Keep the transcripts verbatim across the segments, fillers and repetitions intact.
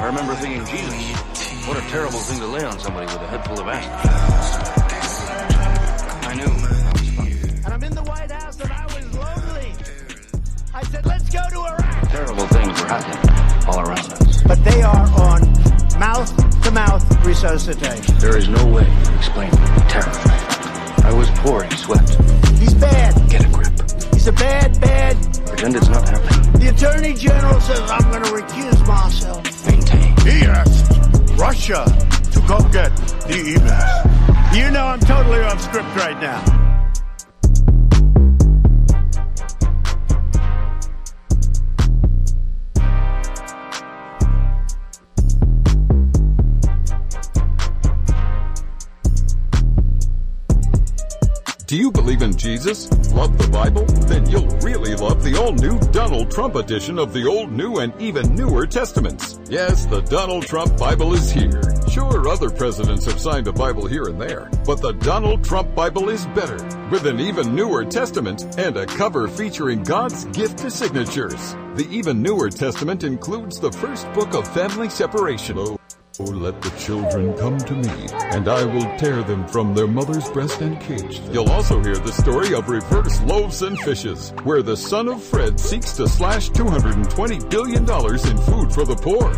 I remember thinking, Jesus, what a terrible thing to lay on somebody with a head full of acid. I knew that was fun. And I'm in the White House and I was lonely. I said, let's go to Iraq. Terrible things were happening all around us. But they are on mouth-to-mouth resuscitation. There is no way to explain terror. I was pouring sweat. He's bad. Get a grip. He's a bad, bad. Pretend it's not happening. The Attorney General says I'm going to recuse myself. Maintain. He asked Russia to go get the emails. You know I'm totally off script right now. Do you believe in Jesus? Love the Bible? Then you'll really love the all-new Donald Trump edition of the Old, New, and even newer Testaments. Yes, the Donald Trump Bible is here. Sure, other presidents have signed a Bible here and there, but the Donald Trump Bible is better, with an even newer Testament and a cover featuring God's gift to signatures. The even newer Testament includes the first book of family separation. Oh. Oh, let the children come to me, and I will tear them from their mother's breast and cage. You'll also hear the story of reverse loaves and fishes, where the son of Fred seeks to slash two hundred twenty billion dollars in food for the poor.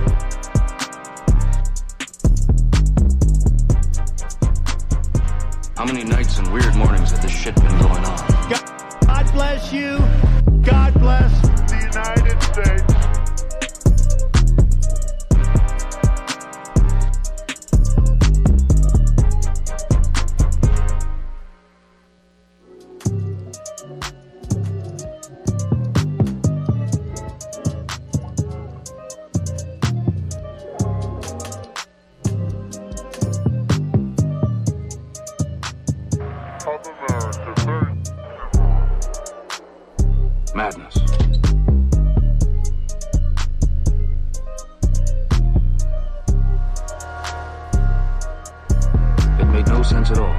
How many nights and weird mornings has this shit been going on? God bless you. God bless The United States. Madness. It made no sense at all.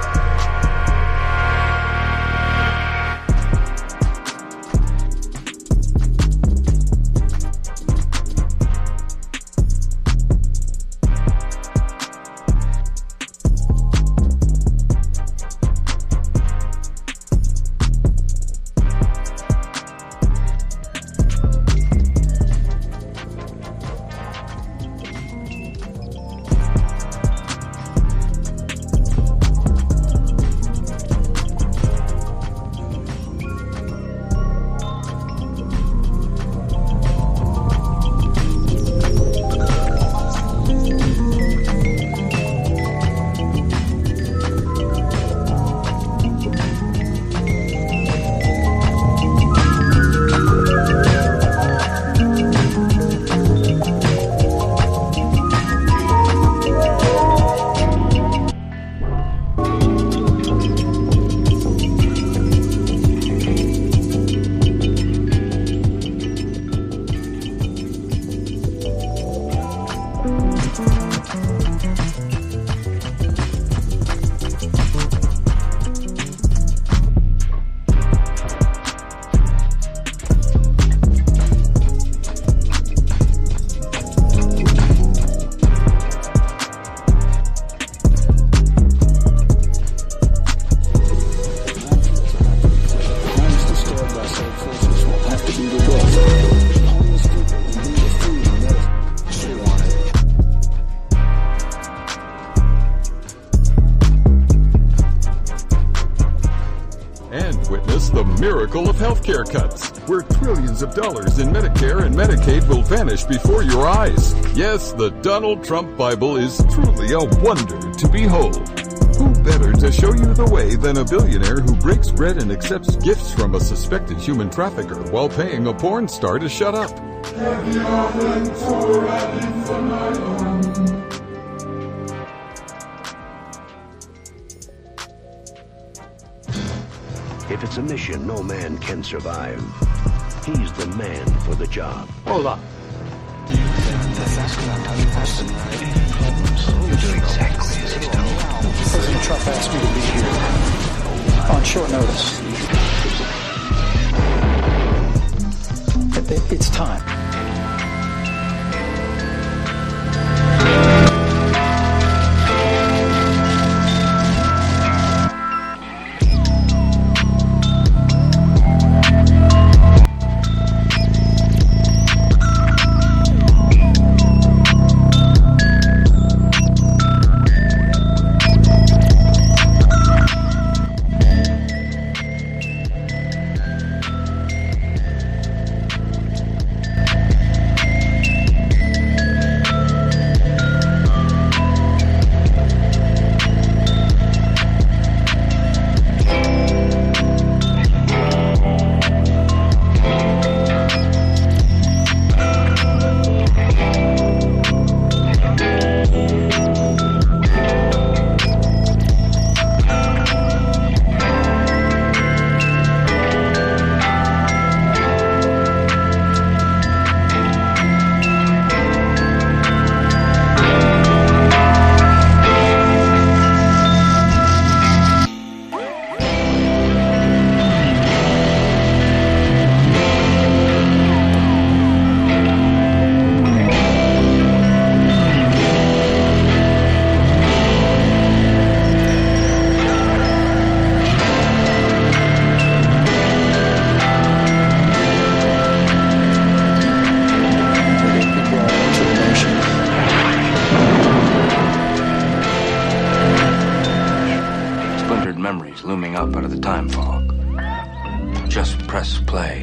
Miracle of healthcare cuts, where trillions of dollars in Medicare and Medicaid will vanish before your eyes. Yes, the Donald Trump Bible is truly a wonder to behold. Who better to show you the way than a billionaire who breaks bread and accepts gifts from a suspected human trafficker while paying a porn star to shut up? If it's a mission no man can survive, he's the man for the job. Hold on. You do exactly as he's told. President Trump asked me to be here on short notice. It, it, it's time. time fog. Just press play.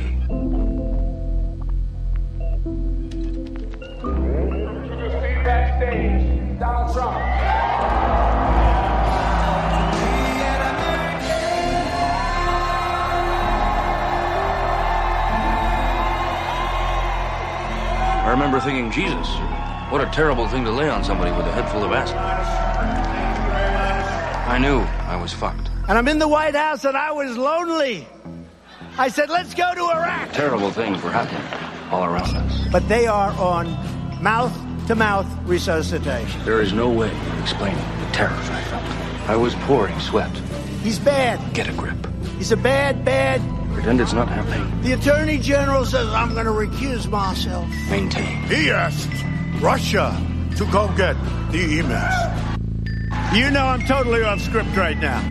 Backstage, Donald Trump. I remember thinking, Jesus, what a terrible thing to lay on somebody with a head full of acid. I knew I was fucked. And I'm in the White House and I was lonely. I said, let's go to Iraq. Terrible things were happening all around us. But they are on mouth-to-mouth resuscitation. There is no way of explaining the terror I felt. I was pouring sweat. He's bad. Get a grip. He's a bad, bad... Pretend it's not happening. The Attorney General says I'm going to recuse myself. Maintain. He asked Russia to go get the emails. You know I'm totally off script right now.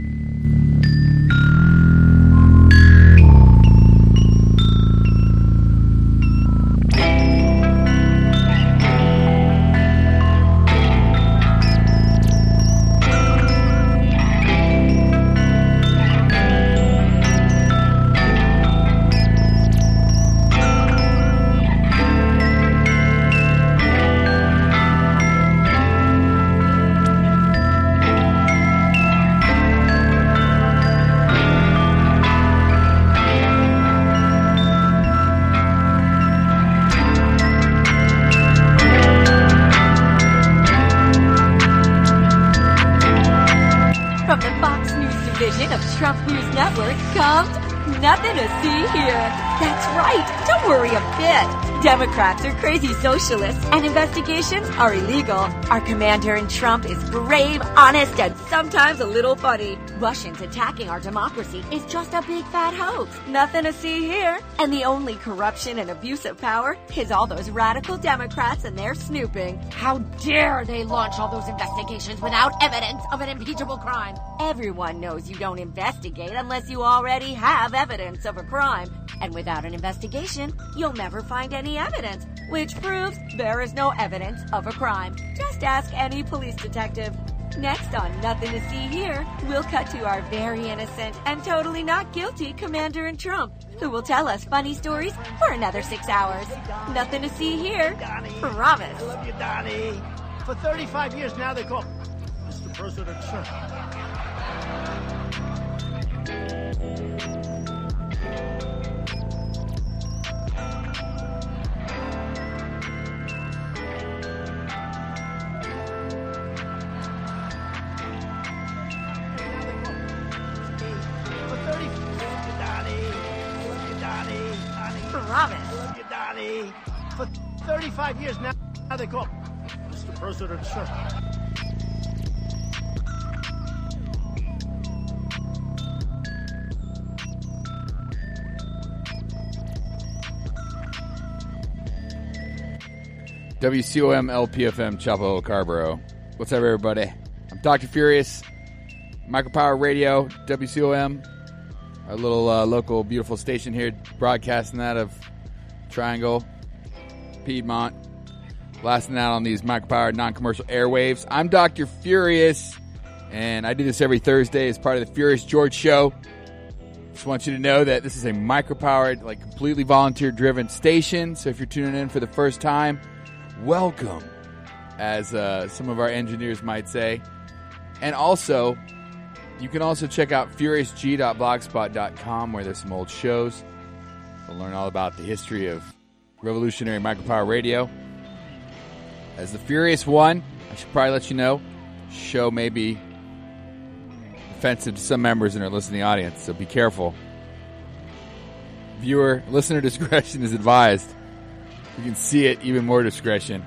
Nothing to see here. That's right. Don't worry a bit. Democrats are crazy socialists, and investigations are illegal. Our commander in Trump is brave, honest, and sometimes a little funny. Russians attacking our democracy is just a big fat hoax. Nothing to see here. And the only corruption and abuse of power is all those radical Democrats and their snooping. How dare they launch all those investigations without evidence of an impeachable crime? Everyone knows you don't investigate unless you already have evidence of a crime. And without an investigation, you'll never find any evidence, which proves there is no evidence of a crime. Just ask any police detective. Next on Nothing to See Here, we'll cut to our very innocent and totally not guilty Commander in Trump, who will tell us funny stories for another six hours. Nothing to see here. Promise. I love you, Donnie. For thirty-five years now they call Mister President, sir. Promise. I love you, Donnie. For thirty-five years now, now they call Mister President, sir. W C O M L P F M Chapel Hill, Carborough. What's up, everybody? I'm Doctor Furious, Micropower Radio, W C O M, our little uh, local beautiful station here, broadcasting that of Triangle, Piedmont, blasting out on these Micropower non-commercial airwaves. I'm Doctor Furious, and I do this every Thursday as part of the Furious George Show. Just want you to know that this is a micropowered, like completely volunteer-driven station, so if you're tuning in for the first time, welcome, as uh, some of our engineers might say. And also, you can also check out furious g dot blogspot dot com, where there's some old shows. You'll learn all about the history of revolutionary micropower radio. As the Furious One, I should probably let you know, show may be offensive to some members in our listening audience, so be careful. Viewer, listener discretion is advised. You can see it, even more discretion.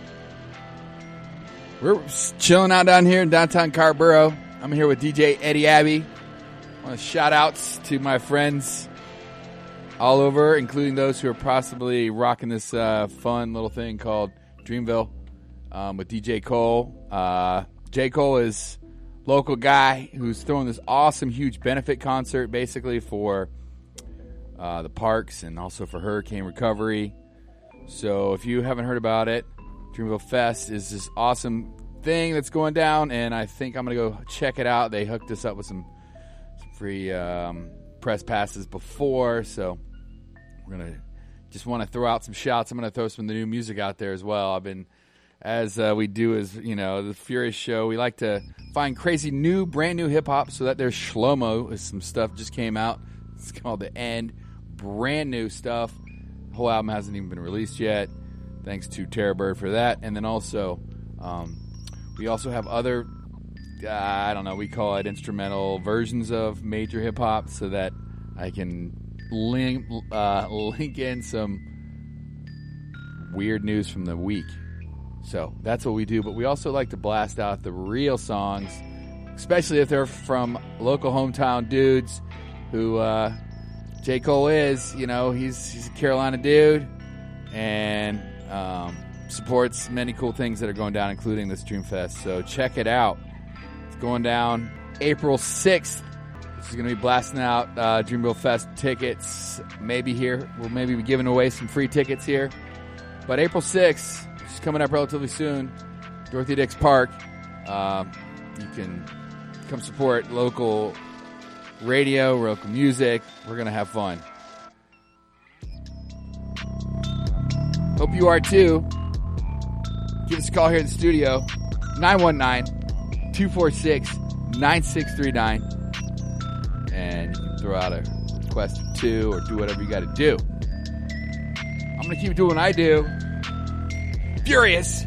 We're chilling out down here in downtown Carborough. I'm here with D J Eddie Abbey. I want to shout outs to my friends all over, including those who are possibly rocking this uh, fun little thing called Dreamville um, with D J Cole. Uh, J. Cole is a local guy who's throwing this awesome, huge benefit concert basically for uh, the parks and also for hurricane recovery. So if you haven't heard about it, Dreamville Fest is this awesome thing that's going down, and I think I'm going to go check it out. They hooked us up with some, some free um, press passes before, so we're going to just want to throw out some shots. I'm going to throw some of the new music out there as well. I've been, as uh, we do as, you know, the Furious Show, we like to find crazy new, brand new hip-hop, so that there's Shlomo, some stuff just came out. It's called The End. Brand new stuff. The whole album hasn't even been released yet. Thanks to Terror Bird for that. And then also, um, we also have other, uh, I don't know, we call it instrumental versions of major hip-hop, so that I can link, uh, link in some weird news from the week. So that's what we do. But we also like to blast out the real songs, especially if they're from local hometown dudes who uh, J. Cole is. You know, he's he's a Carolina dude and um, supports many cool things that are going down, including this Dreamfest. So check it out. It's going down April sixth. This is going to be blasting out uh, Dreamville Fest tickets. Maybe here. We'll maybe be giving away some free tickets here. But April sixth, which is coming up relatively soon, Dorothy Dix Park. Um, you can come support local radio, local music. We're going to have fun. Hope you are too. Give us a call here in the studio. nine one nine, two four six, nine six three nine. And you can throw out a request or two or do whatever you got to do. I'm going to keep doing what I do. Furious.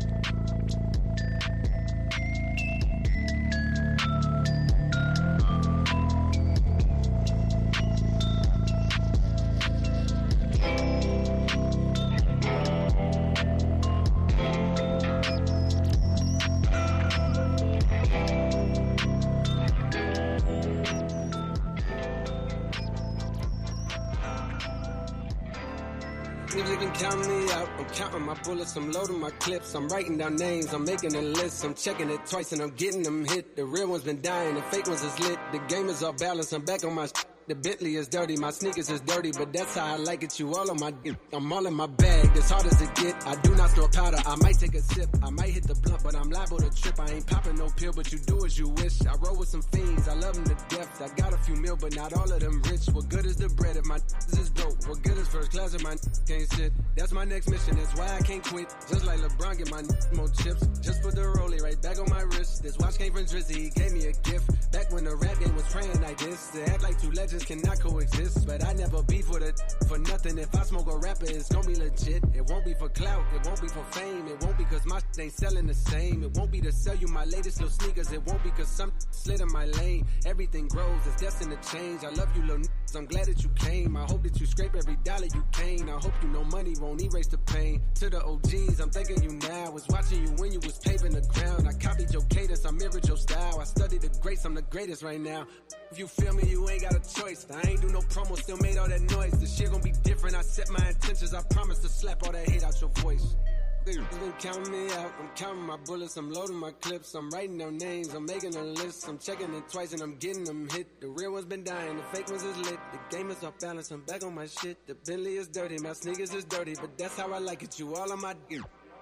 Bullets, I'm loading my clips, I'm writing down names, I'm making a list, I'm checking it twice and I'm getting them hit. The real ones been dying, the fake ones is lit. The game is off balance, I'm back on my sh- The Bentley is dirty, my sneakers is dirty, but that's how I like it. You all on my dick, I'm all in my bag, as hard as it get. I do not store powder, I might take a sip, I might hit the blunt, but I'm liable to trip. I ain't popping no pill, but you do as you wish. I roll with some fiends, I love them to death. I got a few mil, but not all of them rich. What good is the bread if my is broke? What good is first class if my can't sit? That's my next mission, that's why I can't quit. Just like LeBron, get my more chips. Just put the rollie right back on my wrist. This watch came from Drizzy, he gave me a gift. Back when the rap game was praying like this. To act like two legends cannot coexist. But I never beef with it for nothing. If I smoke a rapper, it's gonna be legit. It won't be for clout, it won't be for fame. It won't be cause my shit ain't selling the same. It won't be to sell you my latest little sneakers. It won't be cause some slid in my lane. Everything grows, it's destined to change. I love you little niggas, I'm glad that you came. I hope that you scrape every dollar you came. I hope you know money won't erase the pain. To the O Gs, I'm thanking you now. Was watching you when you was paving the ground. I copied your cadence, I mirrored your style. I studied the greats, I'm the greatest right now. If you feel me, you ain't got a choice. I ain't do no promo, still made all that noise. This shit gon' be different, I set my intentions. I promise to slap all that hate out your voice. They been counting me out, I'm counting my bullets, I'm loading my clips, I'm writing down names, I'm making a list, I'm checking it twice and I'm getting them hit. The real ones been dying, the fake ones is lit, the game is off balance, I'm back on my shit. The Bentley is dirty, my sneakers is dirty, but that's how I like it, you all on my dick.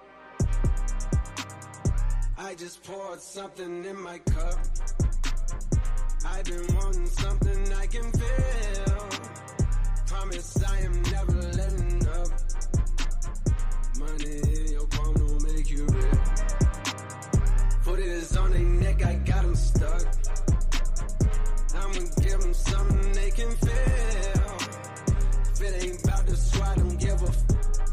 I just poured something in my cup, I've been wanting something I can feel, promise I am never letting up. Money in your palm don't make you rich. Foot is on their neck, I got them stuck. I'ma give them something they can feel. If it ain't about the squad, don't give a f.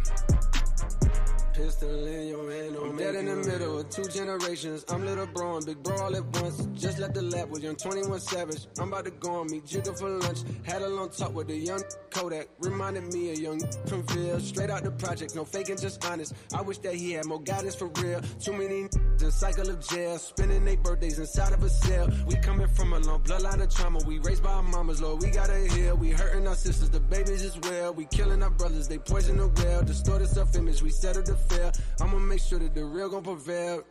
Pistol in your hand, I'm dead in the middle of two generations. I'm little bro and big bro all at once. Just left the lab with young twenty-one Savage. I'm about to go on me, jigger for lunch. Had a long talk with the young Kodak. Reminded me of young from Phil. Straight out the project, no faking, just honest. I wish that he had more guidance for real. Too many in cycle of jail. Spending their birthdays inside of a cell. We coming from a long bloodline of trauma. We raised by our mamas, Lord, we gotta heal. We hurting our sisters, the babies as well. We killing our brothers, they poison the well. Distorted self-image, we settle the fail. I'ma make sure that the real gon' prevail.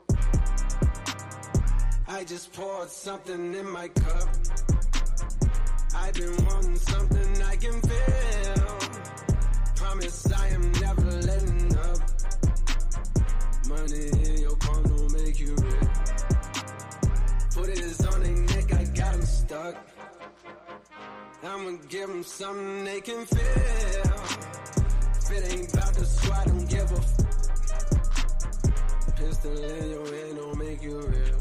I just poured something in my cup. I've been wanting something I can feel. Promise I am never letting up. Money in your palm don't make you rich. Put it on their neck, I got them stuck. I'ma give them something they can feel. If it ain't about the squad, don't give a f. Pistol in your head don't make you real.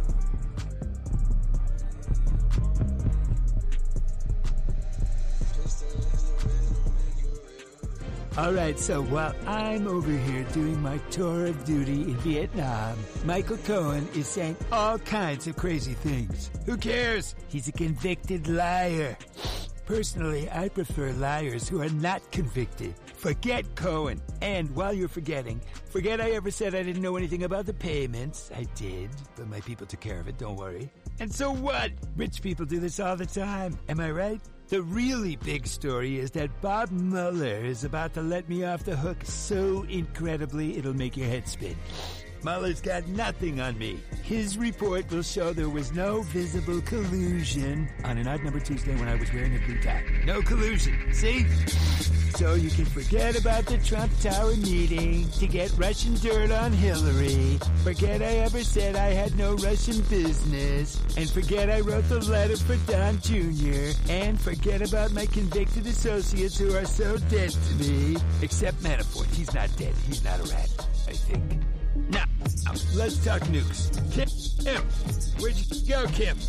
Alright, so while I'm over here doing my tour of duty in Vietnam, Michael Cohen is saying all kinds of crazy things. Who cares? He's a convicted liar. Personally, I prefer liars who are not convicted. Forget Cohen. And while you're forgetting, forget I ever said I didn't know anything about the payments. I did, but my people took care of it, don't worry. And so what? Rich people do this all the time. Am I right? The really big story is that Bob Mueller is about to let me off the hook so incredibly it'll make your head spin. Mueller's got nothing on me. His report will show there was no visible collusion on an odd number Tuesday when I was wearing a blue tie. No collusion, see? So you can forget about the Trump Tower meeting to get Russian dirt on Hillary. Forget I ever said I had no Russian business. And forget I wrote the letter for Don Junior And forget about my convicted associates who are so dead to me. Except Manafort. He's not dead. He's not a rat, I think. Now, let's talk nukes. Kim, where'd you go, Kim?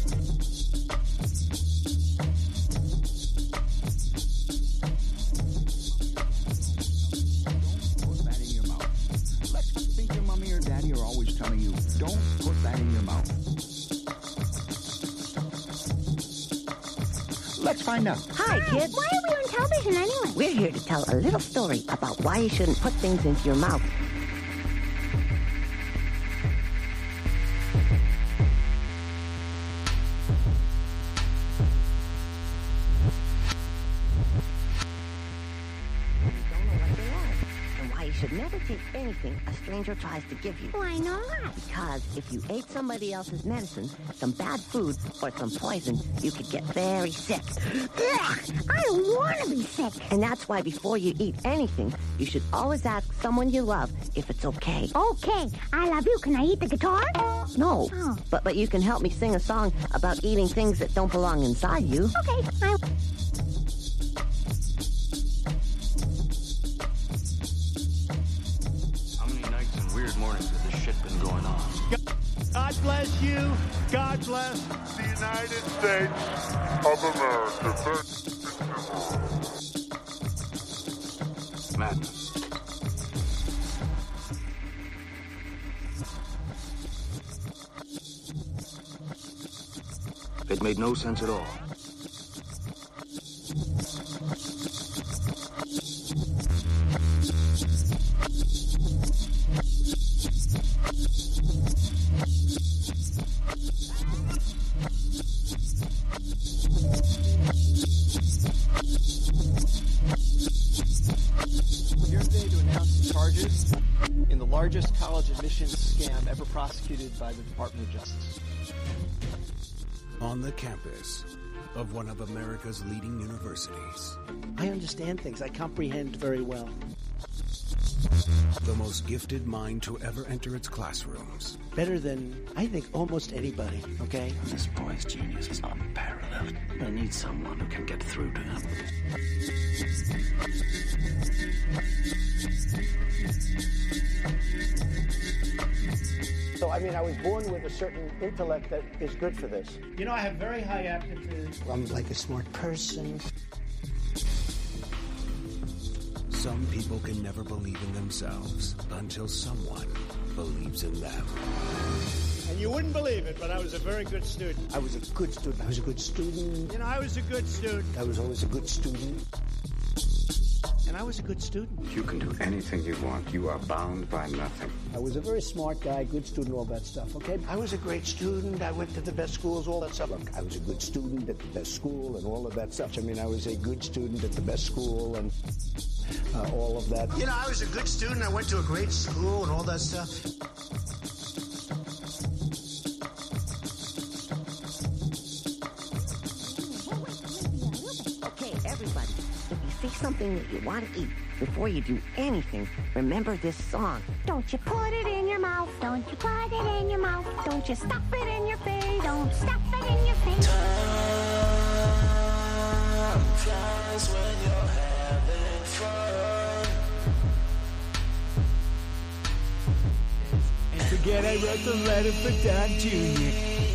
Put that in your mouth. Let's think your mommy or daddy are always telling you, don't put that in your mouth. Let's find out. Hi, kids. Why are we on television anyway? We're here to tell a little story about why you shouldn't put things into your mouth. Should never take anything a stranger tries to give you. Why not? Because if you ate somebody else's medicine, some bad food, or some poison, you could get very sick. Ugh, I don't want to be sick. And that's why before you eat anything, you should always ask someone you love if it's okay. Okay, I love you. Can I eat the guitar? No, oh. but but you can help me sing a song about eating things that don't belong inside you. Okay, I... Mornings that this shit been going on. God bless you. God bless the United States of America. Madness. It made no sense at all. Largest college admissions scam ever prosecuted by the Department of Justice. On the campus of one of America's leading universities. I understand things. I comprehend very well. The most gifted mind to ever enter its classrooms. Better than, I think, almost anybody, okay? This boy's genius is unparalleled. I need someone who can get through to him. So, I mean, I was born with a certain intellect that is good for this. You know, I have very high aptitude. I'm like a smart person. Some people can never believe in themselves until someone believes in them. And you wouldn't believe it, but I was a very good student. I was a good student. I was a good student. You know, I was a good student. I was always a good student. And I was a good student. You can do anything you want. You are bound by nothing. I was a very smart guy, good student, all that stuff, okay? I was a great student. I went to the best schools, all that stuff. Look, I was a good student at the best school and all of that stuff. I mean, I was a good student at the best school and uh, all of that. You know, I was a good student. I went to a great school and all that stuff. See something that you want to eat before you do anything, remember this song. Don't you put it in your mouth. Don't you put it in your mouth. Don't you stuff it in your face. Don't stuff it in your face. Time Sometimes when you're having fun. And forget I wrote the letter for Don Junior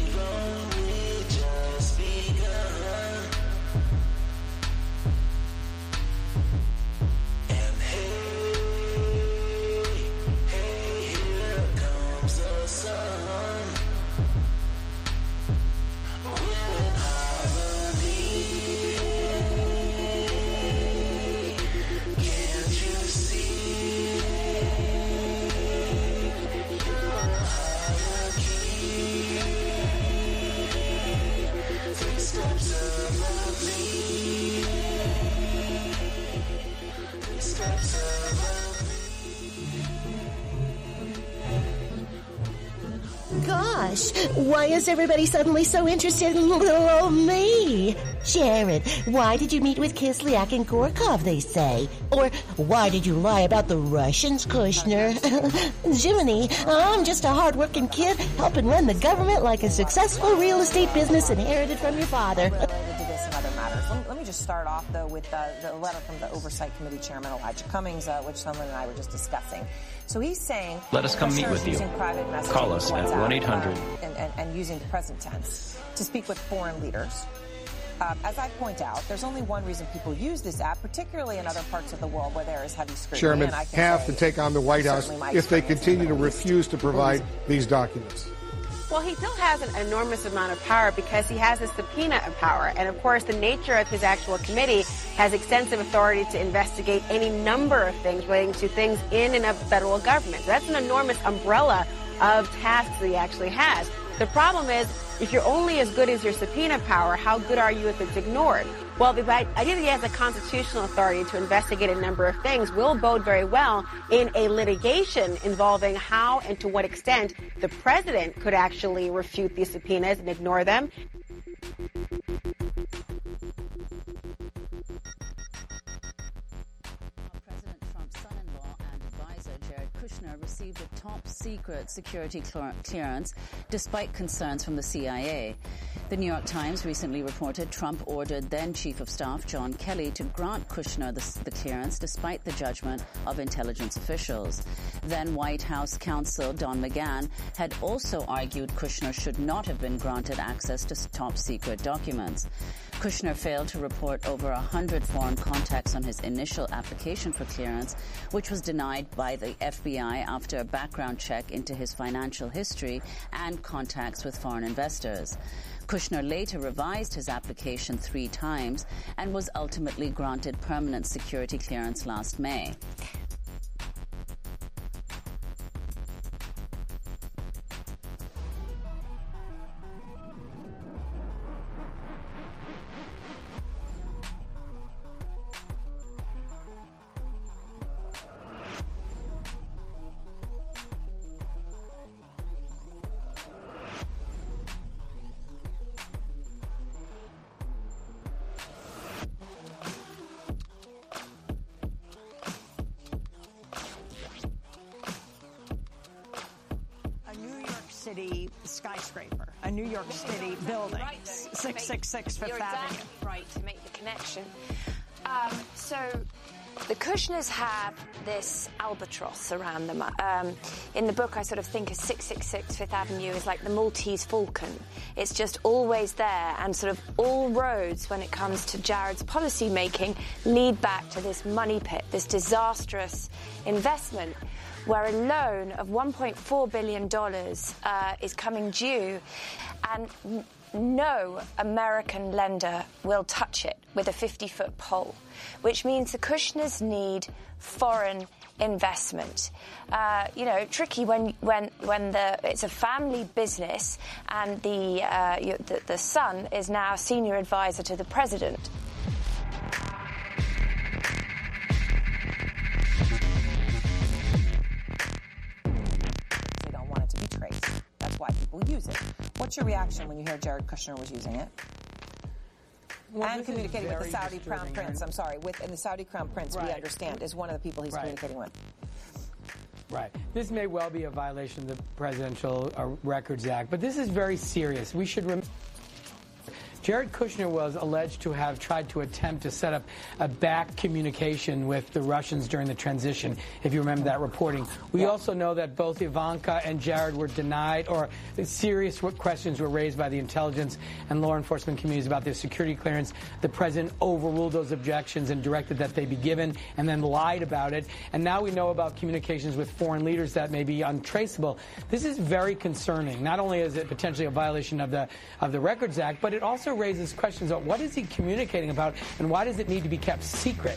Gosh, why is everybody suddenly so interested in little old me? Jared, why did you meet with Kislyak and Gorkov, they say? Or why did you lie about the Russians, Kushner? Jiminy, I'm just a hard-working kid helping run the government like a successful real estate business inherited from your father. Related to this and other matters. Let me, let me just start off, though, with uh, the letter from the Oversight Committee Chairman Elijah Cummings, uh, which someone and I were just discussing. So he's saying... Let us come meet with you. Call us at one eight hundred. And, and, and using the present tense to speak with foreign leaders. Uh, as I point out, there's only one reason people use this app, particularly in other parts of the world where there is heavy scrutiny. Chairman and I can have say, to take on the White House if they continue to refuse to provide these documents. Well, he still has an enormous amount of power because he has a subpoena of power. And, of course, the nature of his actual committee has extensive authority to investigate any number of things relating to things in and of the federal government. That's an enormous umbrella of tasks that he actually has. The problem is, if you're only as good as your subpoena power, how good are you if it's ignored? Well, the idea that he has the constitutional authority to investigate a number of things will bode very well in a litigation involving how and to what extent the president could actually refute these subpoenas and ignore them. Kushner received a top-secret security clearance despite concerns from the C I A. The New York Times recently reported Trump ordered then-Chief of Staff John Kelly to grant Kushner the, the clearance despite the judgment of intelligence officials. Then White House counsel Don McGahn had also argued Kushner should not have been granted access to top-secret documents. Kushner failed to report over one hundred foreign contacts on his initial application for clearance, which was denied by the F B I after a background check into his financial history and contacts with foreign investors. Kushner later revised his application three times and was ultimately granted permanent security clearance last May. Skyscraper, a New York City building, right, six six six Fifth You're Avenue. exactly right to make the connection. Um, so the Kushners have this albatross around them. Um, in the book, I sort of think of six six six Fifth Avenue is like the Maltese Falcon. It's just always there, and sort of all roads, when it comes to Jared's policy making, lead back to this money pit, this disastrous investment, where a loan of one point four billion dollars uh, is coming due, and n- no American lender will touch it with a fifty-foot pole, which means the Kushners need foreign investment. Uh, you know, tricky when when when the it's a family business, and the, uh, you, the the son is now senior advisor to the president. Why people use it. What's your reaction when you hear Jared Kushner was using it? Well, and communicating with the Saudi Crown Prince. I'm sorry, with and the Saudi Crown Prince, right. we understand, is one of the people he's right. communicating with. Right. This may well be a violation of the Presidential uh, Records Act, but this is very serious. We should remember Jared Kushner was alleged to have tried to attempt to set up a back communication with the Russians during the transition, if you remember that reporting. We yeah. also know that both Ivanka and Jared were denied, or serious questions were raised by the intelligence and law enforcement communities about their security clearance. The president overruled those objections and directed that they be given, and then lied about it. And now we know about communications with foreign leaders that may be untraceable. This is very concerning. Not only is it potentially a violation of the of the Records Act, but it also raises questions about what is he communicating about and why does it need to be kept secret?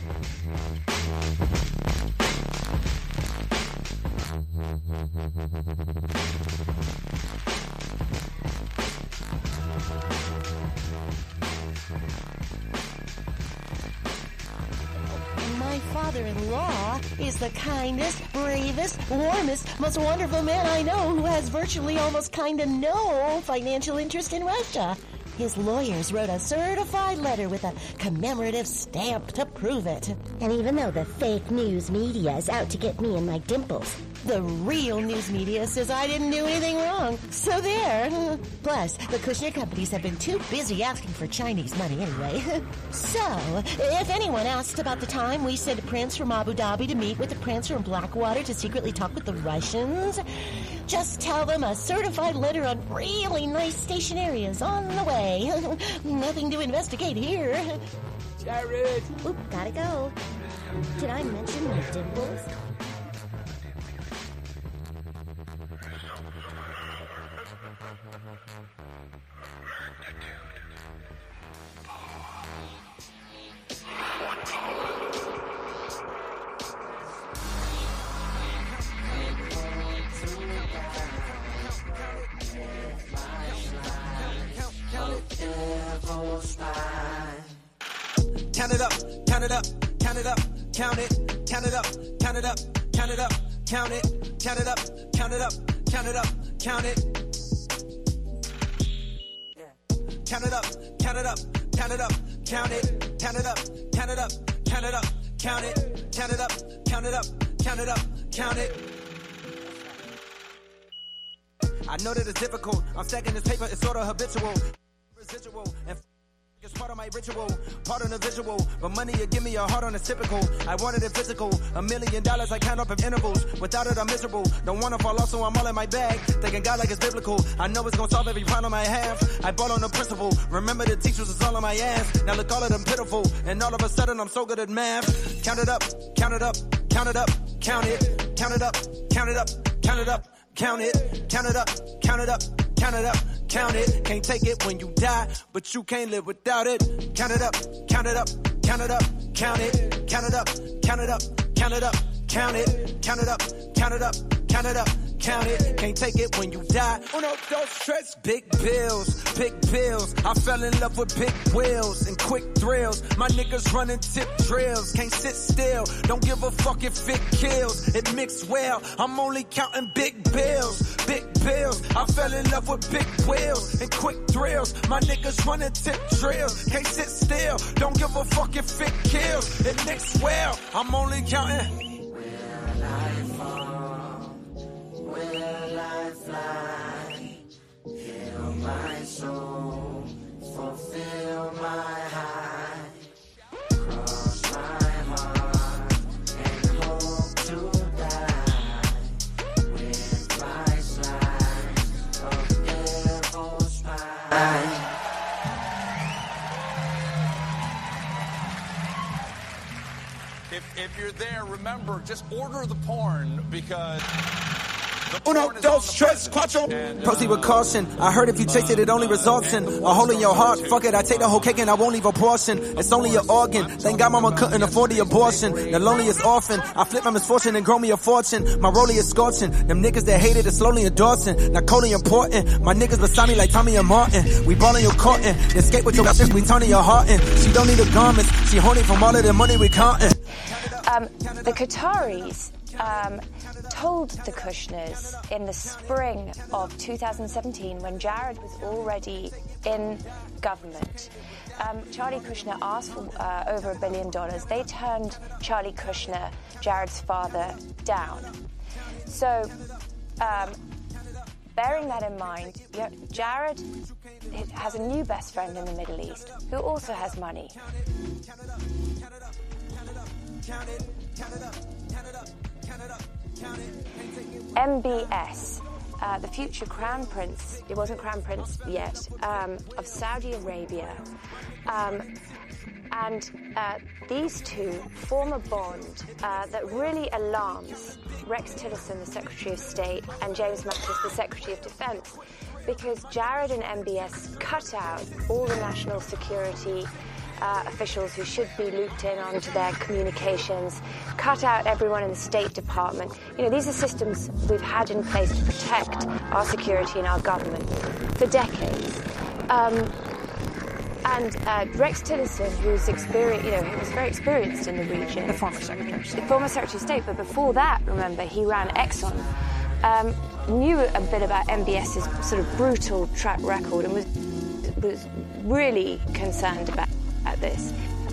My father-in-law is the kindest, bravest, warmest, most wonderful man I know who has virtually almost kind of no financial interest in Russia. His lawyers wrote a certified letter with a commemorative stamp to prove it. And even though the fake news media is out to get me and my dimples, the real news media says I didn't do anything wrong. So there. Plus, the Kushner companies have been too busy asking for Chinese money anyway. So, if anyone asked about the time we sent Prince from Abu Dhabi to meet with the Prince from Blackwater to secretly talk with the Russians, just tell them a certified letter on really nice stationery is on the way. Nothing to investigate here. Jared! Oop, gotta go. Did I mention my dimples? Count it up, count it up, count it up, count it, count it up, count it up, count it up, count it, count it up, count it up, count it up, count it. Count it up, count it up, count it up, count it, count it up, count it up, count it up, count it, count it up, count it up, count it up, count it. I know that it's difficult. I'm stacking this paper, it's sort of habitual. Residual and it's part of my ritual, part of the visual. But money, you give me a heart on a typical. I wanted it physical. A million dollars, I count up in intervals. Without it, I'm miserable. Don't want to fall off, so I'm all in my bag. Thinking God like it's biblical. I know it's gonna solve every problem I have. I bought on the principle. Remember the teachers was all on my ass. Now look, all of them pitiful. And all of a sudden, I'm so good at math. Count it up, count it up, count it up, count it, count it up, count it up, count it up, count it, count it up, count it up, count it up. Count it, can't take it when you die, but you can't live without it. Count it up, count it up, count it up, count it, count it up, count it up, count it up, count it, count it up, count it up, count it up, count it. Can't take it when you die. Uno, dos, tres, big bills, big bills. I fell in love with big wheels and quick thrills. My niggas running tip drills, can't sit still. Don't give a fuck if it kills. It mixed well. I'm only counting big bills, big bills. I fell in love with big wheels and quick thrills. My niggas running tip drills, can't sit still. Don't give a fuck if it kills. It mixed well. I'm only counting. Will I fall? Will I fly? Heal my soul, fulfill my high. Cross my heart and hope to die. With my slice of devil's pie. If, if you're there, remember, just order the porn because... Uno, dos, tres, cuatro. Proceed with caution. I heard if you taste it, it only results in a hole in your heart. Fuck it, I take the whole cake and I won't leave a portion. It's only an organ. Thank God mama couldn't afford the abortion. The loneliest orphan. I flip my misfortune and grow me a fortune. My rollie is scorching. Them niggas that hated it slowly endorsing. Not coldly important. My niggas beside me like Tommy and Martin. We ballin' your cotton. Escape with your shit, we turning your heart in. She don't need the garments. She horny from all of the money we counting. Um, the Qataris um, told the Kushners in the spring of two thousand seventeen, when Jared was already in government, um, Charlie Kushner asked for uh, over a billion dollars. They turned Charlie Kushner, Jared's father, down. So um, bearing that in mind, yeah, Jared has a new best friend in the Middle East who also has money. M B S, uh, the future crown prince, it wasn't crown prince yet, um, of Saudi Arabia. Um, and uh, these two form a bond uh, that really alarms Rex Tillerson, the Secretary of State, and James Mattis, the Secretary of Defense, because Jared and M B S cut out all the national security Uh, officials who should be looped in onto their communications, cut out everyone in the State Department. You know, these are systems we've had in place to protect our security and our government for decades. Um, and uh, Rex Tillerson, who's experienced, you know, who was very experienced in the region. The former Secretary of State. The former Secretary of State, but before that, remember, he ran Exxon. Um, knew a bit about MBS's sort of brutal track record and was was really concerned about at this.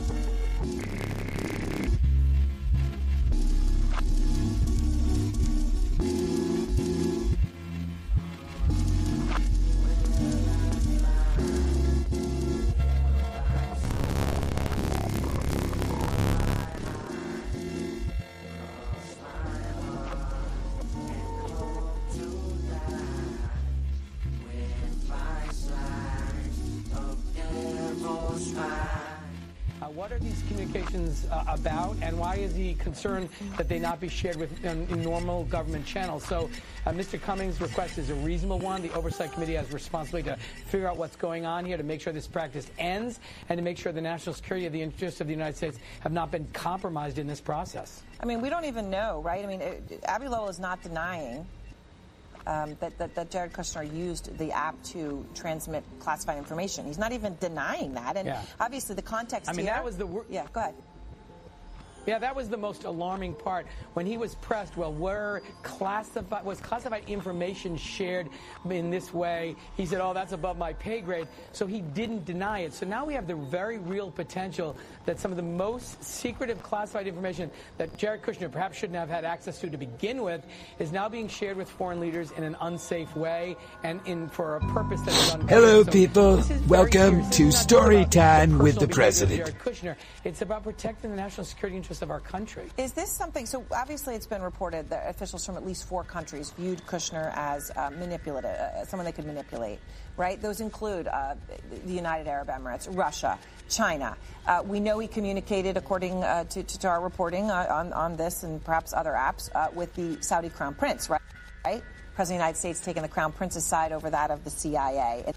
What are these communications uh, about, and why is he concerned that they not be shared with um, normal government channels? So uh, Mister Cummings' request is a reasonable one. The Oversight Committee has responsibility to figure out what's going on here, to make sure this practice ends, and to make sure the national security of the interests of the United States have not been compromised in this process. I mean, we don't even know, right? I mean, it, Abby Lowell is not denying Um, that, that, that Jared Kushner used the app to transmit classified information. He's not even denying that. And yeah. obviously the context I mean, here... that was the... Wor- yeah, go ahead. Yeah, that was the most alarming part. When he was pressed, well, were classified, was classified information shared in this way? He said, oh, that's above my pay grade. So he didn't deny it. So now we have the very real potential that some of the most secretive classified information that Jared Kushner perhaps shouldn't have had access to to begin with is now being shared with foreign leaders in an unsafe way and in for a purpose that is uncovered. Hello, so people. Welcome to Story Time with the President. Jared Kushner. It's about protecting the national security interests of our country. Is this something, so obviously it's been reported that officials from at least four countries viewed Kushner as uh, manipulative, uh, someone they could manipulate, right? Those include uh, the United Arab Emirates, Russia, China. Uh, we know he communicated, according uh, to, to our reporting uh, on, on this and perhaps other apps, uh, with the Saudi Crown Prince, right? right? President of the United States taking the Crown Prince's side over that of the C I A. It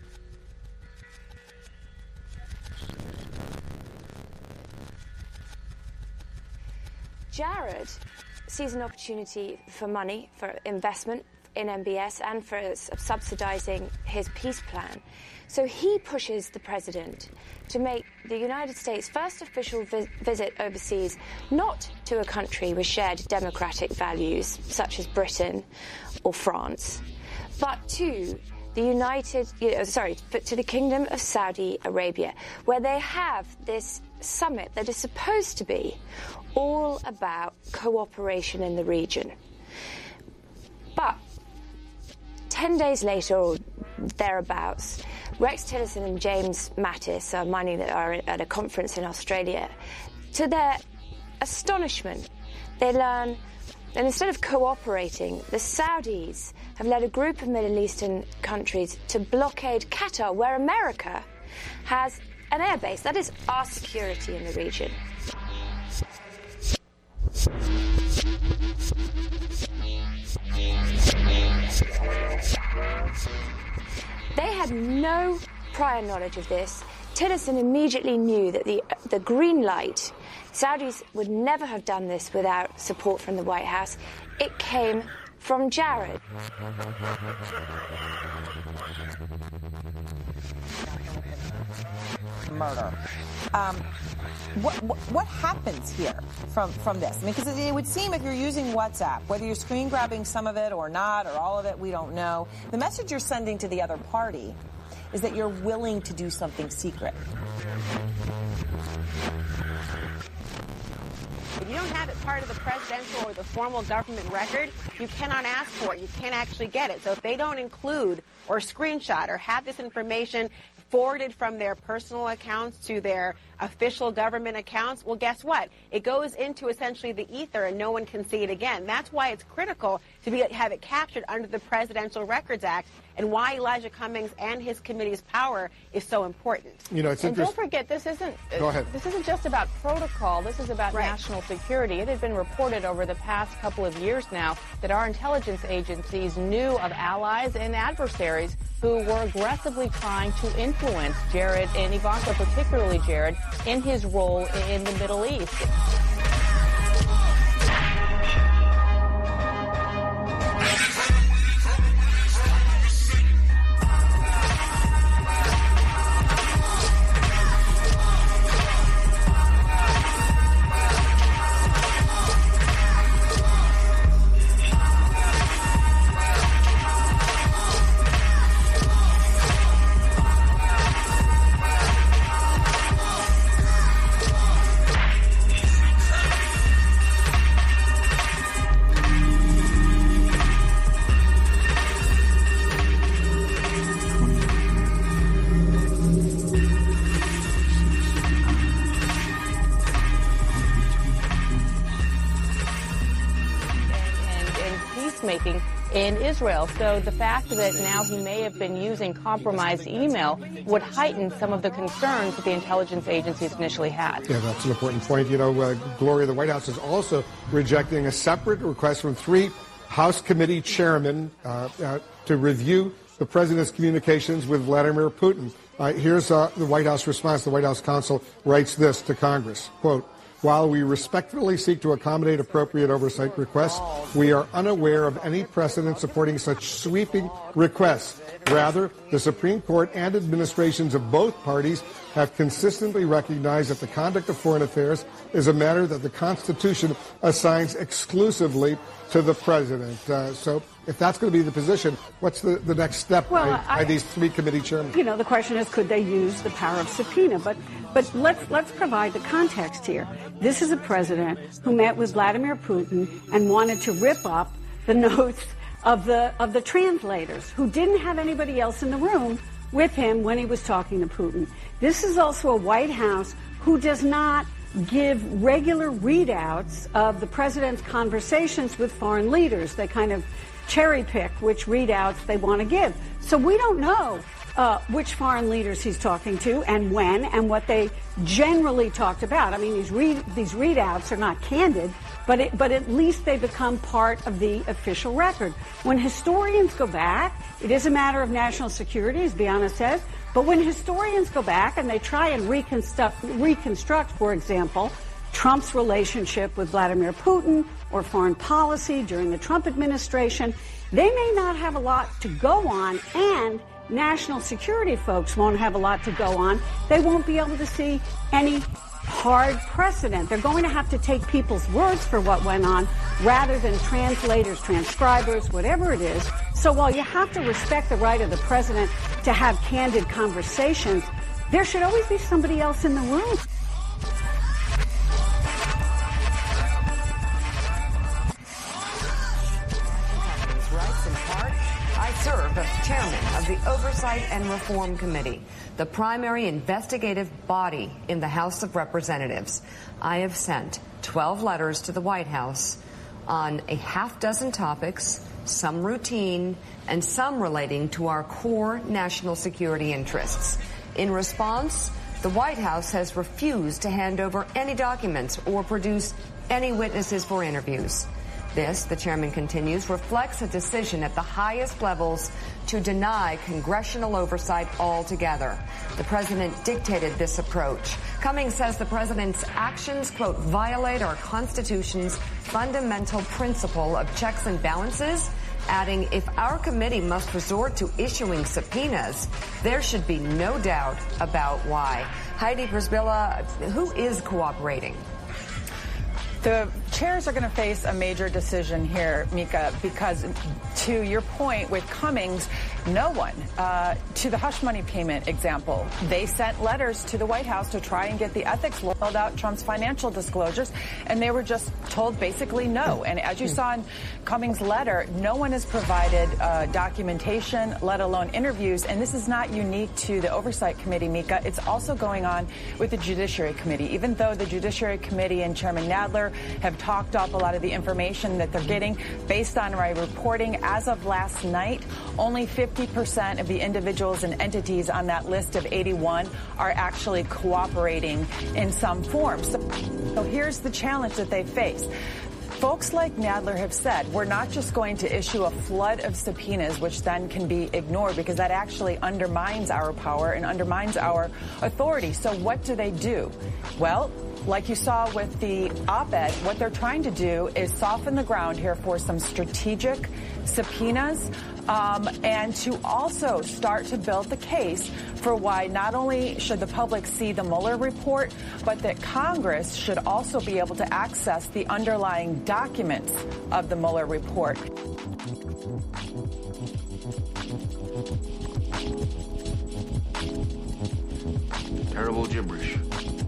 Jared sees an opportunity for money, for investment in M B S and for subsidizing his peace plan. So he pushes the president to make the United States' first official vi- visit overseas, not to a country with shared democratic values, such as Britain or France, but to the United, you know, sorry, to the Kingdom of Saudi Arabia, where they have this summit that is supposed to be all about cooperation in the region. But ten days later, or thereabouts, Rex Tillerson and James Mattis are minding that are at a conference in Australia. To their astonishment, they learn that instead of cooperating, the Saudis have led a group of Middle Eastern countries to blockade Qatar, where America has an airbase. That is our security in the region. They had no prior knowledge of this. Tillerson immediately knew that the the green light, Saudis would never have done this without support from the White House. It came from Jared. Murder. Um, what, what what happens here from from this? I mean, because it, it would seem if you're using WhatsApp, whether you're screen grabbing some of it or not, or all of it, we don't know. The message you're sending to the other party is that you're willing to do something secret. If you don't have it part of the presidential or the formal government record, you cannot ask for it. You can't actually get it. So if they don't include or screenshot or have this information forwarded from their personal accounts to their official government accounts, well, guess what? It goes into essentially the ether and no one can see it again. That's why it's critical to be have it captured under the Presidential Records Act and why Elijah Cummings and his committee's power is so important. You know, it's and interesting. Don't forget, this isn't Go ahead. This isn't just about protocol. This is about Right. national security. It had been reported over the past couple of years now that our intelligence agencies knew of allies and adversaries who were aggressively trying to influence Jared and Ivanka, particularly Jared, in his role in the Middle East. Making in Israel. So the fact that now he may have been using compromised email would heighten some of the concerns that the intelligence agencies initially had. Yeah, that's an important point. You know, uh, Gloria, the White House is also rejecting a separate request from three House committee chairmen uh, uh, to review the president's communications with Vladimir Putin. Uh, here's uh, the White House response. The White House counsel writes this to Congress, quote, "While we respectfully seek to accommodate appropriate oversight requests, we are unaware of any precedent supporting such sweeping requests. Rather, the Supreme Court and administrations of both parties have consistently recognized that the conduct of foreign affairs is a matter that the Constitution assigns exclusively to the president." Uh, so if that's going to be the position, what's the, the next step well, by, I, by these three committee chairmen? You know, the question is, could they use the power of subpoena? But but let's let's provide the context here. This is a president who met with Vladimir Putin and wanted to rip up the notes of the of the translators who didn't have anybody else in the room with him when he was talking to Putin. This is also a White House who does not give regular readouts of the president's conversations with foreign leaders. They kind of cherry pick which readouts they want to give. So we don't know uh, which foreign leaders he's talking to and when and what they generally talked about. I mean, these read, these readouts are not candid, but it, but at least they become part of the official record. When historians go back, it is a matter of national security, as Bianna says, but when historians go back and they try and reconstruct, reconstruct, for example, Trump's relationship with Vladimir Putin or foreign policy during the Trump administration, they may not have a lot to go on, and national security folks won't have a lot to go on. They won't be able to see any hard precedent. They're going to have to take people's words for what went on rather than translators, transcribers, whatever it is. So while you have to respect the right of the president to have candid conversations, there should always be somebody else in the room. I serve as chairman of the Oversight and Reform Committee, the primary investigative body in the House of Representatives. I have sent twelve letters to the White House on a half dozen topics, some routine and some relating to our core national security interests. In response, the White House has refused to hand over any documents or produce any witnesses for interviews. This, the chairman continues, reflects a decision at the highest levels to deny congressional oversight altogether. The president dictated this approach. Cummings says the president's actions, quote, violate our Constitution's fundamental principle of checks and balances, adding, if our committee must resort to issuing subpoenas, there should be no doubt about why. Heidi Przybyla, who is cooperating? The chairs are going to face a major decision here, Mika, because to your point with Cummings, No one. Uh, to the hush money payment example, they sent letters to the White House to try and get the ethics law filled out Trump's financial disclosures, and they were just told basically no. And as you saw in Cummings' letter, no one has provided uh, documentation, let alone interviews. And this is not unique to the Oversight Committee, Mika. It's also going on with the Judiciary Committee. Even though the Judiciary Committee and Chairman Nadler have talked up a lot of the information that they're getting based on our reporting, as of last night, only fifty percent of the individuals and entities on that list of eighty-one are actually cooperating in some form. So, so here's the challenge that they face. Folks like Nadler have said, we're not just going to issue a flood of subpoenas, which then can be ignored because that actually undermines our power and undermines our authority. So what do they do? Well, like you saw with the op-ed, what they're trying to do is soften the ground here for some strategic subpoenas um, and to also start to build the case for why not only should the public see the Mueller report, but that Congress should also be able to access the underlying documents of the Mueller report. Terrible gibberish.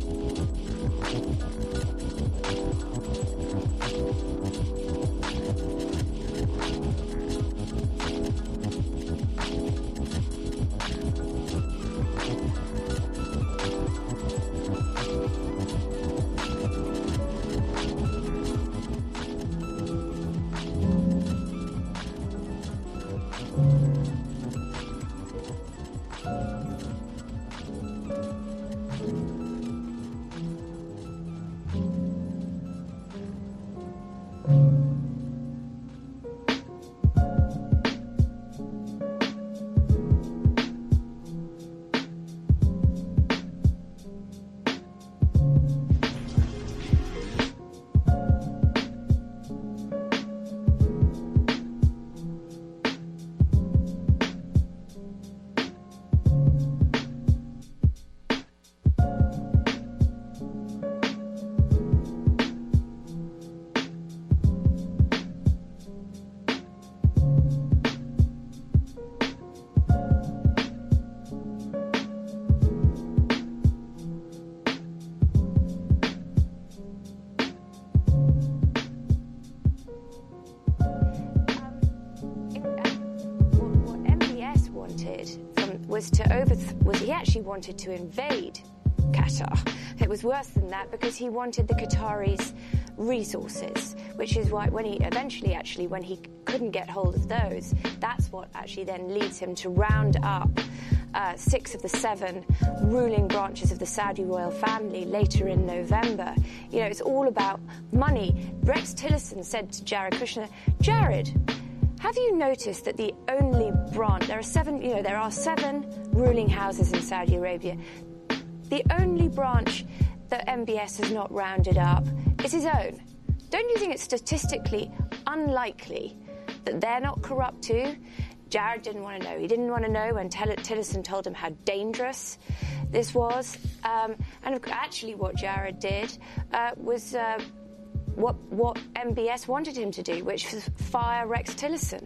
was to over was he actually wanted to invade Qatar. It was worse than that because he wanted the Qataris' resources, which is why when he eventually actually when he couldn't get hold of those, that's what actually then leads him to round up uh, six of the seven ruling branches of the Saudi royal family later in November. You know, it's all about money. Rex Tillerson said to Jared Kushner, Jared, have you noticed that the only branch, there are seven, you know, there are seven ruling houses in Saudi Arabia. The only branch that M B S has not rounded up is his own. Don't you think it's statistically unlikely that they're not corrupt too? Jared didn't want to know. He didn't want to know when Tillerson told him how dangerous this was. Um, and actually what Jared did uh, was uh, what, what M B S wanted him to do, which was fire Rex Tillerson.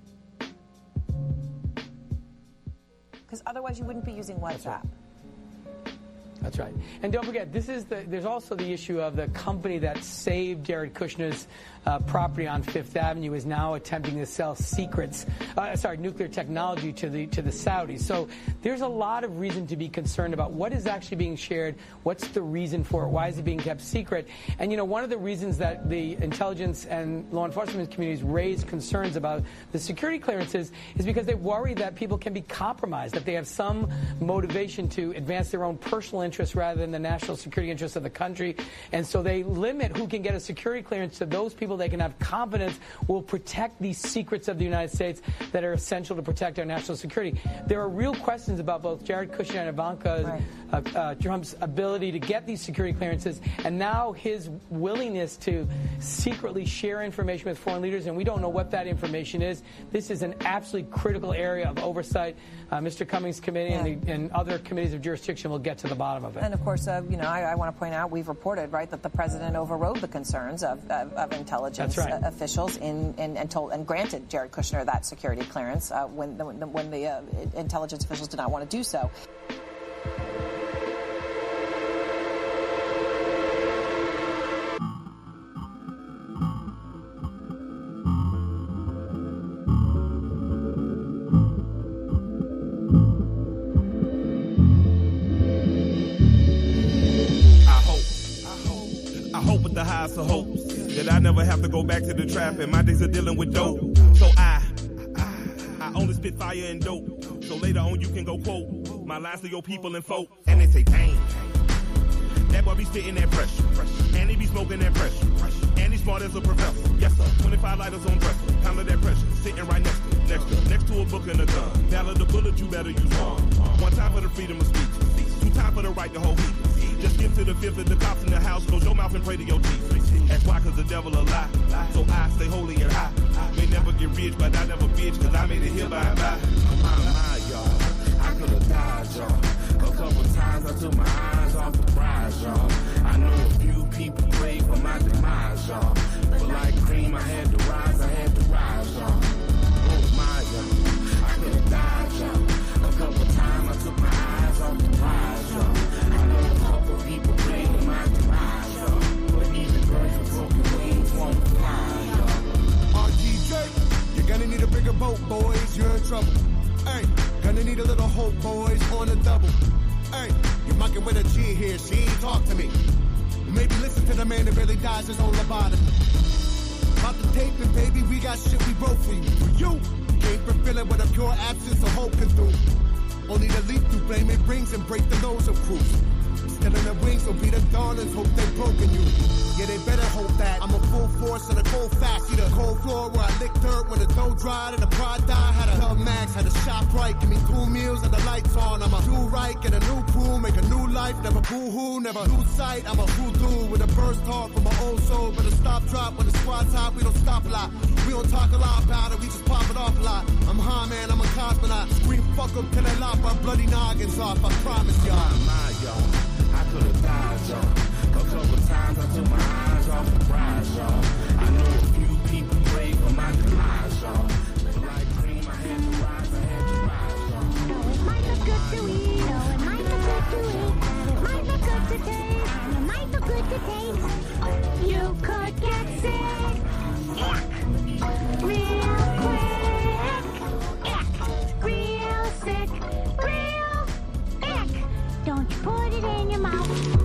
Because otherwise you wouldn't be using WhatsApp. That's right. And don't forget, this is the, there's also the issue of the company that saved Jared Kushner's uh, property on Fifth Avenue is now attempting to sell secrets, uh, sorry, nuclear technology to the to the Saudis. So there's a lot of reason to be concerned about what is actually being shared, what's the reason for it, why is it being kept secret? And, you know, one of the reasons that the intelligence and law enforcement communities raise concerns about the security clearances is because they worry that people can be compromised, that they have some motivation to advance their own personal interests rather than the national security interests of the country. And so they limit who can get a security clearance to those people they can have confidence will protect these secrets of the United States that are essential to protect our national security. There are real questions about both Jared Kushner and Ivanka right. uh, uh, Trump's ability to get these security clearances and now his willingness to secretly share information with foreign leaders, and we don't know what that information is. This is an absolutely critical area of oversight. Uh, Mister Cummings' committee yeah. and, the, and other committees of jurisdiction will get to the bottom. bottom of it. And of course, uh, you know, I, I want to point out we've reported, right, that the president overrode the concerns of, of, of intelligence That's right. uh, officials in, in and told and granted Jared Kushner that security clearance uh, when the, when the uh, intelligence officials did not want to do so. Of hopes that I never have to go back to the trap, and my days are dealing with dope. So I, I, I only spit fire and dope. So later on you can go quote my lines to your people and folk, and they say, dang, that boy be spitting that pressure, and he be smoking that pressure, and he's smart as a professor. Yes sir, twenty-five lighters on dresser, pound of that pressure, sitting right next to, next to, next to a book and a gun. Valor the bullet, you better use one. One time for the freedom of speech, two time for the right to hold heat. Just give to the fifth of the cops in the house, close your mouth and pray to your teeth. That's why, cause the devil a lie. So I stay holy and high. May never get rich, but I never bitch, cause I made it here by and by. My, my, y'all. I could've died, y'all. A couple times I took my eyes off the prize, y'all. I know a few people prayed for my demise, y'all. But like cream, I had to rise, I had to rise, y'all. Oh my, y'all. I could've died, y'all. A couple times I took my eyes off the prize, y'all. I know a couple people prayed for my demise, y'all. But even birds with broken wings won't fly, y'all. R G J, you're gonna need a bigger boat, boys. You're in trouble. Hey, gonna need a little hope, boys, on the double. Hey, you're mucking with a G here, she ain't talk to me. Maybe listen to the man that really dies his own lobotomy. About the taping, baby, we got shit we wrote for you. For you, came from feeling what a pure absence of hope can do. Only the leap through blame it brings and break the nose of crews. Still in the wings, don't be the darlings, hope they've broken you. Yeah, they better hope that I'm a full force and a cold fact. See the cold floor where I lick dirt when the dough dried and the pride died. Had a tub max, had a shop right, give me two meals and the lights on. I'm a do right, get a new pool, make a new life, never boo-hoo, never lose sight. I'm a hoodoo with a burst talk from my old soul, but a stop drop when the squad's hot, we don't stop a lot. We don't talk a lot about it, we just pop it off a lot. I'm high, man, I'm a cosmonaut. Scream fuck up till they lop our bloody noggins off, I promise y'all. My, y'all. I could've died, y'all. A couple times I took my eyes off the prize, y'all. I know a few people prayed for my demise, y'all. Like cream, I had to rise, I had to rise, y'all. Oh, it might look good to eat, oh, it might look good to eat, and it might look good to taste, and it might look good to taste. You could get sick, yeah, real quick, yeah, real sick, real ick. Don't you put it in your mouth.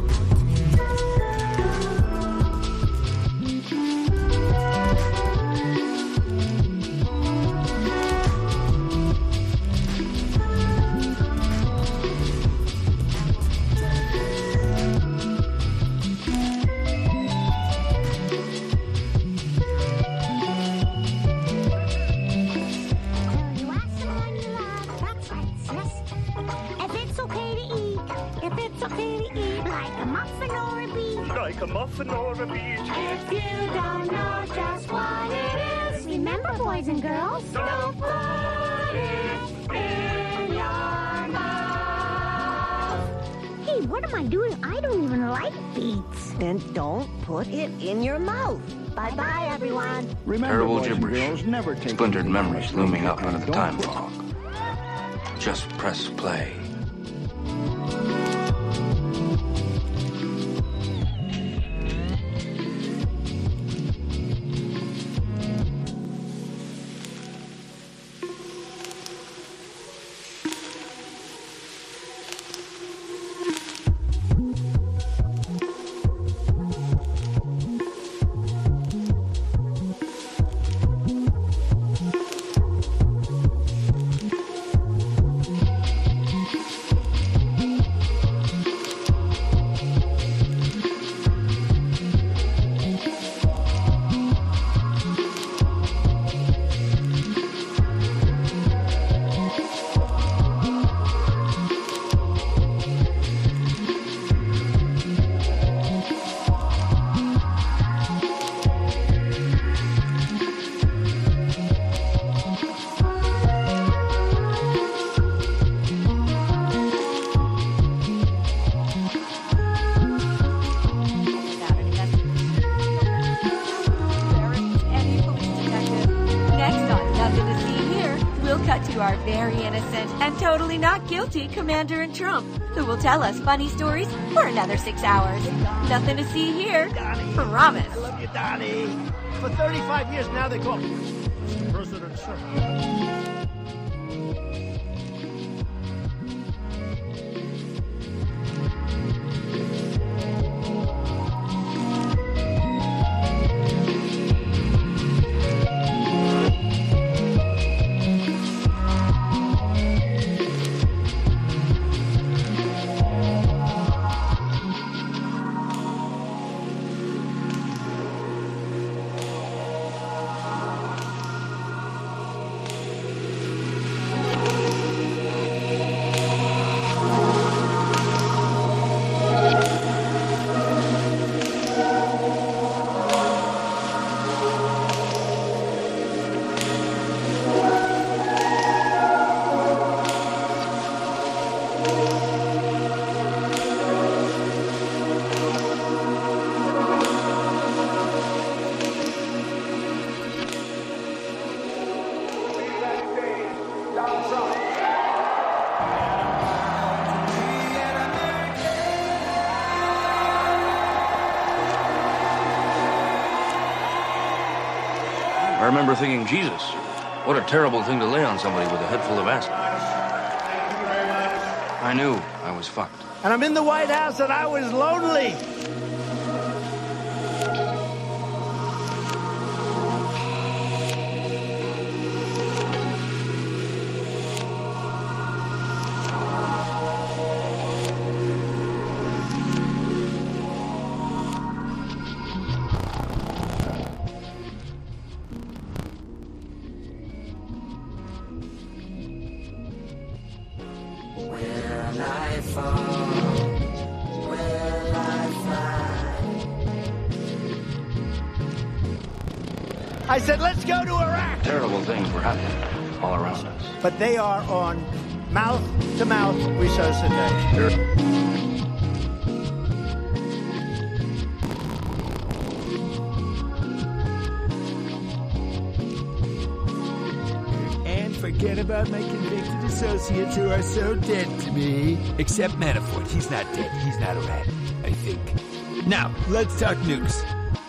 Like a muffin or a beach. If you don't know just what it is, remember, boys and girls, don't put it in your mouth. Hey, what am I doing? I don't even like beets. Then don't put it in your mouth. Bye-bye, everyone. Remember, terrible gibberish. Never take splintered memories looming up out of the time log. Just press play. to our very innocent and totally not guilty Commander and Trump, who will tell us funny stories for another six hours. Nothing to see here. Promise. I love you, Donnie. For thirty-five years now, they call me President Trump. I remember thinking, Jesus, what a terrible thing to lay on somebody with a head full of acid. I knew I was fucked. And I'm in the White House and I was lonely. I said, let's go to Iraq. Terrible things were happening all around us. But they are on mouth-to-mouth resuscitation. And forget about my convicted associates who are so dead to me. Except Manafort. He's not dead. He's not a rat, I think. Now, let's talk nukes.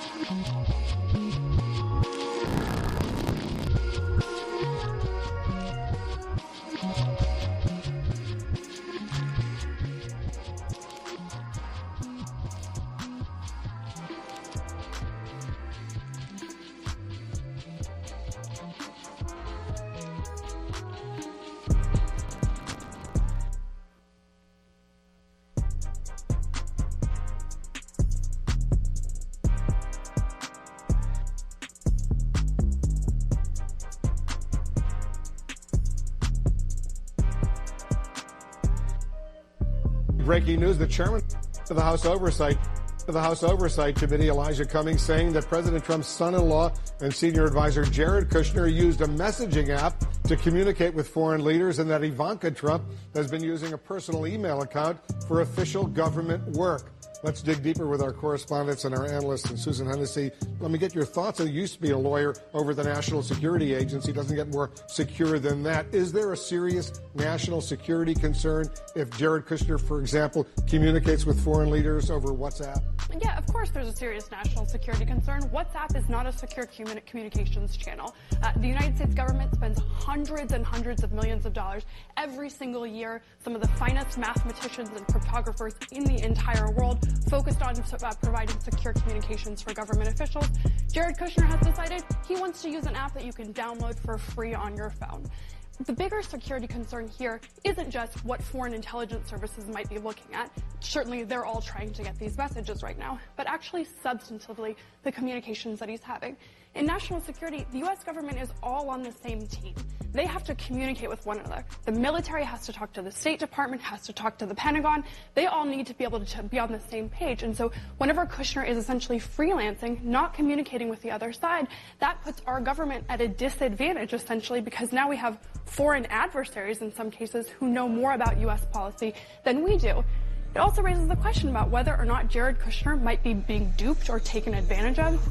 Breaking news, the chairman of the House Oversight of the House Oversight Committee, Elijah Cummings, saying that President Trump's son-in-law and senior advisor Jared Kushner used a messaging app to communicate with foreign leaders, and that Ivanka Trump has been using a personal email account for official government work. Let's dig deeper with our correspondents and our analysts. And Susan Hennessy, let me get your thoughts. You used to be a lawyer over the National Security Agency. Doesn't get more secure than that. Is there a serious national security concern if Jared Kushner, for example, communicates with foreign leaders over WhatsApp? Yeah, of course there's a serious national security concern. WhatsApp is not a secure communi- communications channel. Uh, the United States government spends hundreds and hundreds of millions of dollars every single year. Some of the finest mathematicians and cryptographers in the entire world focused on uh, providing secure communications for government officials. Jared Kushner has decided he wants to use an app that you can download for free on your phone. The bigger security concern here isn't just what foreign intelligence services might be looking at. Certainly, they're all trying to get these messages right now, but actually substantively the communications that he's having. In national security, the U S government is all on the same team. They have to communicate with one another. The military has to talk to the State Department, has to talk to the Pentagon. They all need to be able to be on the same page. And so whenever Kushner is essentially freelancing, not communicating with the other side, that puts our government at a disadvantage, essentially, because now we have foreign adversaries in some cases who know more about U S policy than we do. It also raises the question about whether or not Jared Kushner might be being duped or taken advantage of.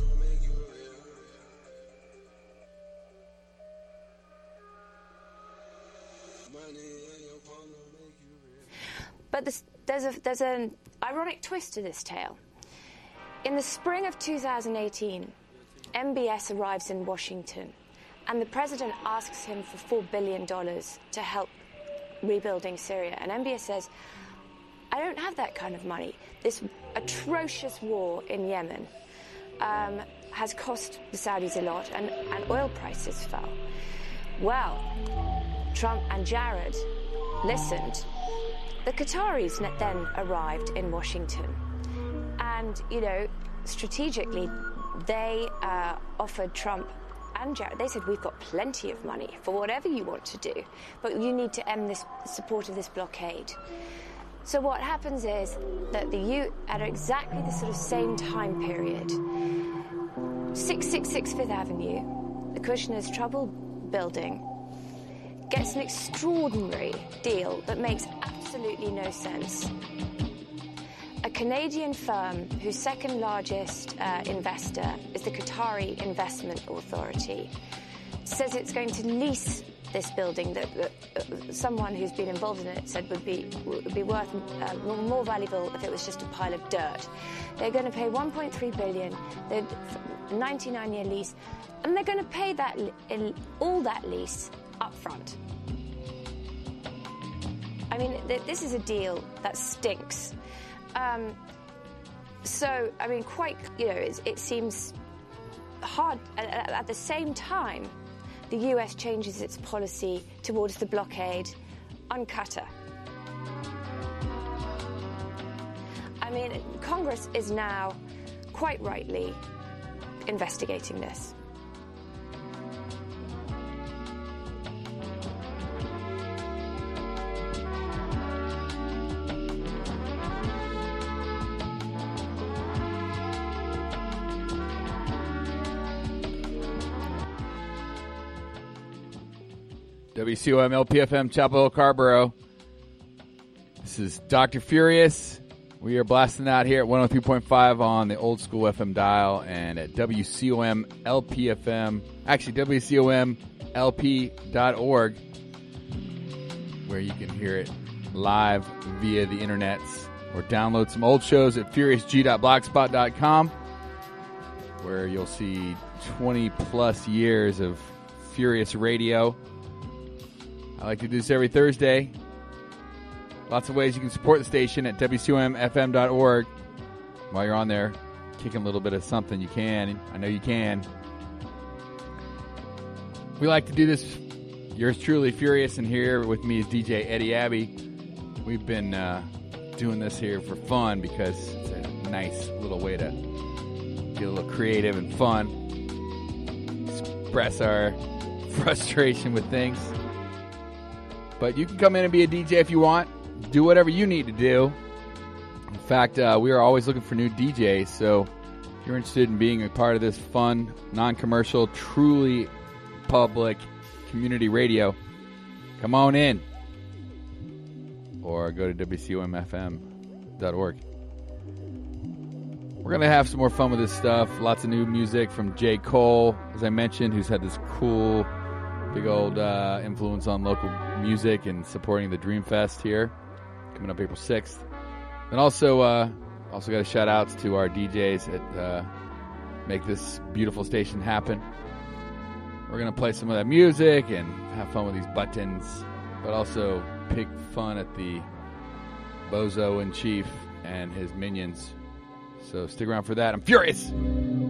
But this, there's, a, there's an ironic twist to this tale. In the spring of two thousand eighteen, M B S arrives in Washington, and the president asks him for four billion dollars to help rebuilding Syria. And M B S says, I don't have that kind of money. This atrocious war in Yemen um, has cost the Saudis a lot, and, and oil prices fell. Well, Trump and Jared listened. The Qataris then arrived in Washington. And, you know, strategically, they uh, offered Trump and Jared, they said, we've got plenty of money for whatever you want to do, but you need to end this support of this blockade. So what happens is that the U, at exactly the sort of same time period, six sixty-six Fifth Avenue, the Kushner's trouble building, gets an extraordinary deal that makes absolutely no sense. A Canadian firm whose second largest uh, investor is the Qatari Investment Authority says it's going to lease this building that uh, someone who's been involved in it said would be would be worth uh, more valuable if it was just a pile of dirt. They're going to pay one point three billion dollars, they're ninety-nine year lease, and they're going to pay that all that lease up front. I mean, th- this is a deal that stinks. Um, so, I mean, quite, you know, it, it seems hard. At, at the same time, the U S changes its policy towards the blockade on Qatar. I mean, Congress is now, quite rightly, investigating this. W C O M L P F M Chapel Hill, Carborough. This is Doctor Furious. We are blasting out here at one oh three point five on the old school F M dial and at W C O M L P F M, actually W C O M L P dot org, where you can hear it live via the internets, or download some old shows at furious g dot blogspot dot com, where you'll see twenty plus years of Furious Radio. I like to do this every Thursday. Lots of ways you can support the station at W C O M F M dot org. While you're on there, kicking a little bit of something, you can. I know you can. We like to do this. Yours truly, Furious, and here with me is D J Eddie Abbey. We've been uh, doing this here for fun because it's a nice little way to get a little creative and fun. Express our frustration with things. But you can come in and be a D J if you want. Do whatever you need to do. In fact, uh, we are always looking for new D Js. So if you're interested in being a part of this fun, non-commercial, truly public community radio, come on in. Or go to W C O M F M dot org. We're going to have some more fun with this stuff. Lots of new music from J. Cole, as I mentioned, who's had this cool, big old uh, influence on local music and supporting the Dreamfest here, coming up April sixth. And also, uh, also got a shout outs to our D Js that uh, make this beautiful station happen. We're going to play some of that music and have fun with these buttons, but also pick fun at the Bozo in Chief and his minions. So stick around for that. I'm furious!